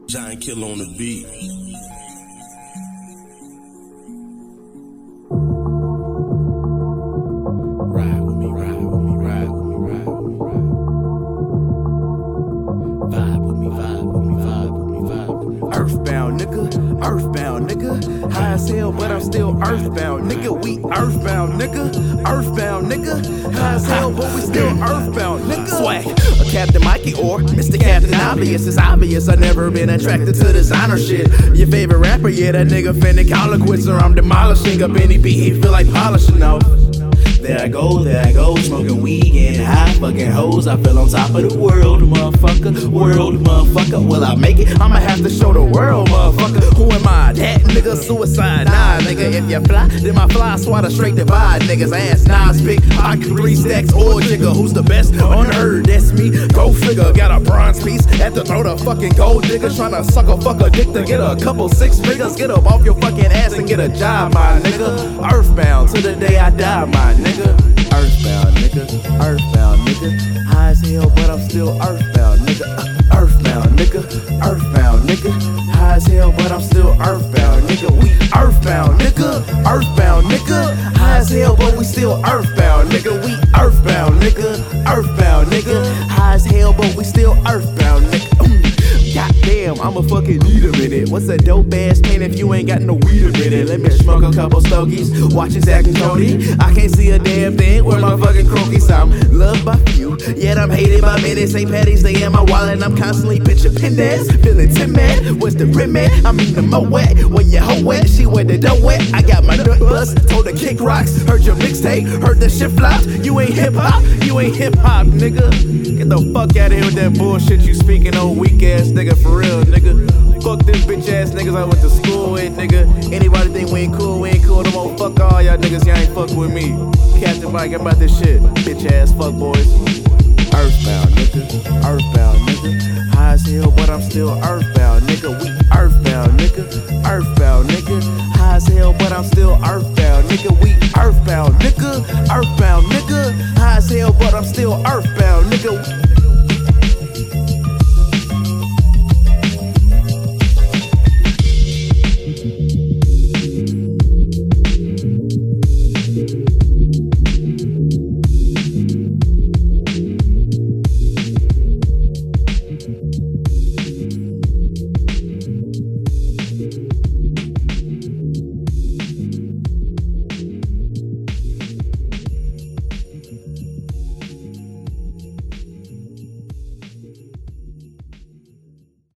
Giant Killer on the beat. Ride with me, ride with me, ride with me, ride with me, ride. Vibe with me, vibe with me, vibe with me, vibe with me. Earthbound, nigga, earthbound, nigga. High as hell, but I'm still earthbound, nigga. We earthbound, nigga, earthbound, nigga. High as hell, but we still earthbound, nigga. Swag, a Captain Mikey or Mr. Captain Obvious. It's obvious I never been attracted to designer shit. Your favorite rapper, yeah, that nigga finna call it quits, or I'm demolishing up any beat he feel like polishing off. There I go, smoking weed, getting high, fucking hoes. I feel on top of the world, motherfucker. World, motherfucker. Will I make it? I'ma have to show the world, motherfucker. Who am I? That nigga suicide. Nah, nigga, if you fly, then my fly swat straight divide. Niggas ass Nas big, pocket 3 stacks, or jigger. Who's the best on earth? That's me. Go figure. Got a bronze piece at the throat of fucking gold digger. Tryna suck a fuck a dick to get a couple 6 figures. Get up off your fucking ass and get a job, my nigga. Earthbound to the day I die, my nigga. Earthbound, nigga, earthbound, nigga. High as hell, but I'm still earthbound, nigga. Earthbound, nigga, earthbound, nigga. High as hell, but I'm still earthbound, nigga. We earthbound, nigga, earthbound, nigga. High as hell, but we still earthbound, nigga. We earthbound, nigga, earthbound, nigga. High as hell, but we still earthbound, nigga. Goddamn, I'ma fucking need a minute. What's a dope ass man if you ain't got no weed a minute? Let me smoke a couple stogies, watching Zack and Cody. I can't see a damn thing where my fucking croakies. I'm loved by few, yet I'm hated by many. St. Patty's Day in my wallet, and I'm constantly picture pinned ass. Feeling timid, what's the rim at? I'm in the mo wet, when your hoe wet, she wet the dough wet. I got my nut bust, told her kick rocks. Heard your mixtape, heard the shit flops. You ain't hip hop, you ain't hip hop, nigga. Get the fuck out of here with that bullshit you speaking on, weak ass nigga, for real, nigga. Fuck them bitch ass niggas I went to school with, nigga. Anybody think we ain't cool, we ain't cool no more. Fuck all y'all niggas, y'all ain't fuck with me. Captain Mike about this shit, bitch ass fuck boys. Earthbound, nigga, earthbound, nigga. High as hell, but I'm still earthbound, nigga. We earthbound, nigga, earthbound, nigga. High as hell, but I'm still earthbound, nigga. We earthbound, nigga, earthbound, nigga. High as hell, but I'm still earthbound, nigga.